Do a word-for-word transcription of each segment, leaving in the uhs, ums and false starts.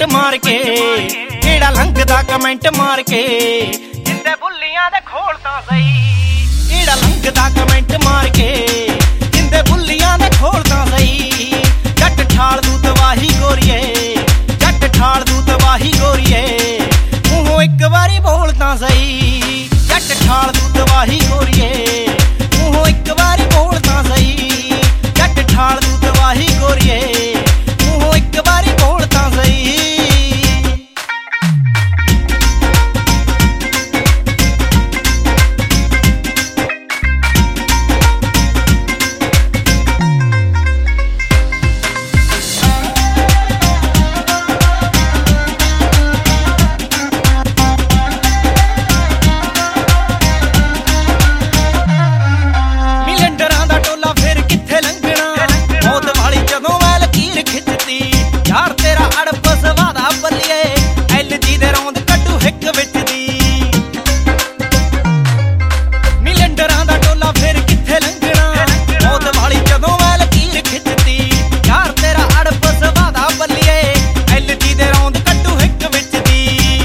Comment ਮਾਰ ਕੇ, ਕਿਹੜਾ ਲੰਘਦਾ ਕਮੈਂਟ ਮਾਰ ਕੇ, ਜਿੰਦੇ ਬੁੱਲੀਆਂ ਦੇ ਖੋਲ ਤਾਂ ਸਹੀ। ਕਿਹੜਾ ਲੰਘਦਾ ਕਮੈਂਟ ਮਾਰ ਕੇ, ਜਿੰਦੇ ਬੁੱਲੀਆਂ ਦੇ ਖੋਲ ਤਾਂ ਸਹੀ। ਜੱਟ ਠਾਲ ਦੂ ਤਵਾਹੀ ਗੋਰੀਏ, ਜੱਟ ਠਾਲ ਦੂ ਤਵਾਹੀ ਗੋਰੀਏ, ਮੂੰਹੋਂ ਇੱਕ ਵਾਰੀ ਬੋਲ ਤਾਂ ਸਹੀ। ਜੱਟ ਠਾਲ ਦੂ ਤਵਾਹੀ ਗੋਰੀਏ, ਮੂੰਹੋਂ ਇੱਕ ਵਾਰੀ ਬੋਲ ਤਾਂ ਸਹੀ। ਜੱਟ ਠਾਲ ਦੂ ਤਵਾਹੀ ਗੋਰੀਏ, ਮੂੰਹੋਂ ਇੱਕ ਵਾਰੀ ਬੋਲ ਤਾਂ ਸਹੀ। ਯਾਰ ਤੇਰਾ ਅੜਪ ਸਵਾਦਾ ਬੱਲੀਏ, ਐਲ ਜੀ ਦੇ ਰੌਂਦ ਕੱਢੂ ਹਿੱਕ ਵਿੱਚ ਦੀ। ਮਿਲੰਡਰਾਂ ਦਾ ਟੋਲਾ ਫਿਰ ਕਿੱਥੇ ਲੰਘਣਾ, ਮੌਤ ਵਾਲੀ ਜਦੋਂ ਮੈਂ ਲਕੀਰ ਖਿੱਚਦੀ। ਯਾਰ ਤੇਰਾ ਅੜਪ ਸਵਾਦਾ ਬੱਲੀਏ, ਐਲ ਜੀ ਦੇ ਰੌਂਦ ਕੱਢੂ ਹਿੱਕ ਵਿੱਚ ਦੀ।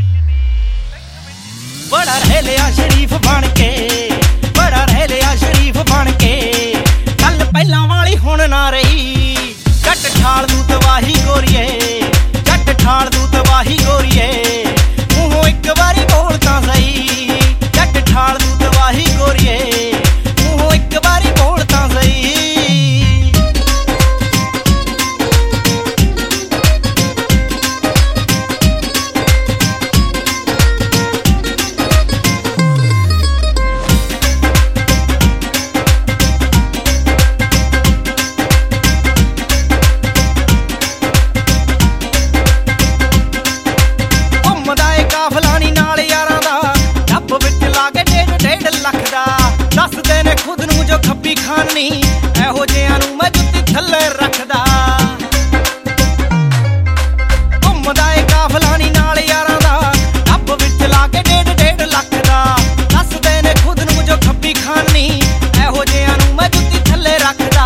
ਬੜਾ ਰਹਿ ਲਿਆ ਸ਼ਰੀਫ ਬਣ ਕੇ, ਬੜਾ ਰਹਿ ਲਿਆ ਸ਼ਰੀਫ ਬਣ ਕੇ, ਗੱਲ ਪਹਿਲਾਂ ਵਾਲੀ ਹੁਣ ਨਾ ਰਹੀ। ਜੱਟ ਠਾਲ ਦੂ ਤਵਾਹੀ ਗੋਰੀਏ, ਜੱਟ ਠਾਲ ਦੂ ਤਵਾਹੀ ਗੋਰੀਏ, ਮੂੰਹੋਂ ਇੱਕ ਵਾਰੀ ਬੋਲ ਤਾਂ ਸਹੀ। ਜੱਟ ਠਾਲ ਦੂ ਤਵਾਹੀ ਗੋਰੀਏ, ਮੂੰਹੋਂ ਇੱਕ ਵਾਰੀ ਬੋਲ ਤਾਂ ਸਹੀ। ਦੱਸਦੇ ਨੇ ਖੁਦ ਨੂੰ ਜੋ ਖੱਬੀ ਖਾਨੀ, ਇਹੋ ਜਿਹਿਆਂ ਨੂੰ ਮੈਂ ਜੁੱਤੀ ਥੱਲੇ ਰੱਖਦਾ। ਘੁੰਮਦਾ ਏ ਕਾਫਲਾ ਨੀ ਨਾਲ ਯਾਰਾਂ ਦਾ, ਡੱਬ ਵਿੱਚ ਲਾ ਕੇ ਡੇਢ ਡੇਢ ਲੱਖ ਦਾ। ਦੱਸਦੇ ਨੇ ਖੁਦ ਨੂੰ ਜੋ ਖੱਬੀ ਖਾਨੀ, ਇਹੋ ਜਿਹਿਆਂ ਨੂੰ ਮੈਂ ਜੁੱਤੀ ਥੱਲੇ ਰੱਖਦਾ।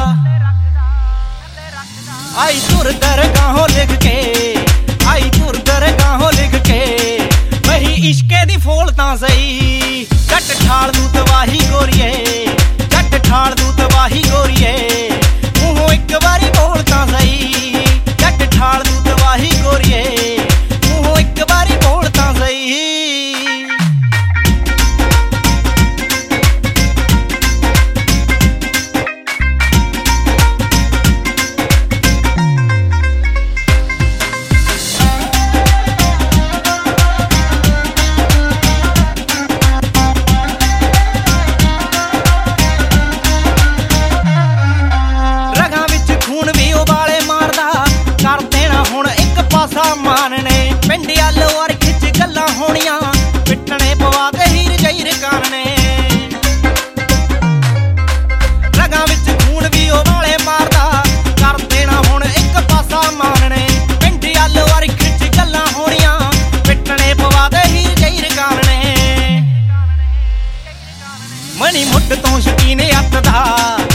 ਆਈ ਤੁਰ ਦਰਗਾਹੋਂ ਲਿਖ ਕੇ, ਆਈ ਤੁਰ ਦਰਗਾਹੋਂ ਲਿਖ ਕੇ, ਵਹੀ ਇਸ਼ਕੇ ਦੀ ਫੋਲ ਤਾਂ ਸਹੀ। ਜੱਟ ਠਾਲ ਦੂ ਤਵਾਹੀ ਗੋਰੀਏ, ਜੱਟ ਠਾਲ ਦੂ ਤਵਾਹੀ ਗੋਰੀਏ, ਮੂੰਹੋਂ ਇੱਕ ਵਾਰੀ ਬੋਲ ਤਾਂ ਸਹੀ। ਜੱਟ ਠਾਲ ਦੂ ਤਵਾਹੀ ਗੋਰੀਏ, ਮੂੰਹੋਂ ਇੱਕ ਵਾਰੀ ਬੋਲ ਤਾਂ ਸਹੀ। ਮਾਨਣੇ ਪਿੰਡ ਵੱਲ ਵਾਰ ਖਿੱਚ ਗੱਲਾਂ ਹੋਣੀਆਂ, ਪਿੱਟਣੇ ਪਵਾ ਦੇ ਹੀਰ ਜਹੀਰ ਕਾਨਣੇ। ਰਗਾਂ ਵਿੱਚ ਖੂਨ ਵੀ ਉਹ ਵਾਲੇ ਮਾਰਦਾ, ਕਰ ਦੇਣਾ ਹੁਣ ਇੱਕ ਪਾਸਾ ਮਾਨਣੇ। ਪਿੰਡ ਵੱਲ ਵਾਰ ਖਿੱਚ ਗੱਲਾਂ ਹੋਣੀਆਂ, ਪਿੱਟਣੇ ਪਵਾ ਦੇ ਹੀਰ ਜਹੀਰ ਕਾਨਣੇ। ਮਣੀ ਮੁੱਢ ਤੋਂ ਸ਼ਕੀਨ ਅੱਤ ਦਾ,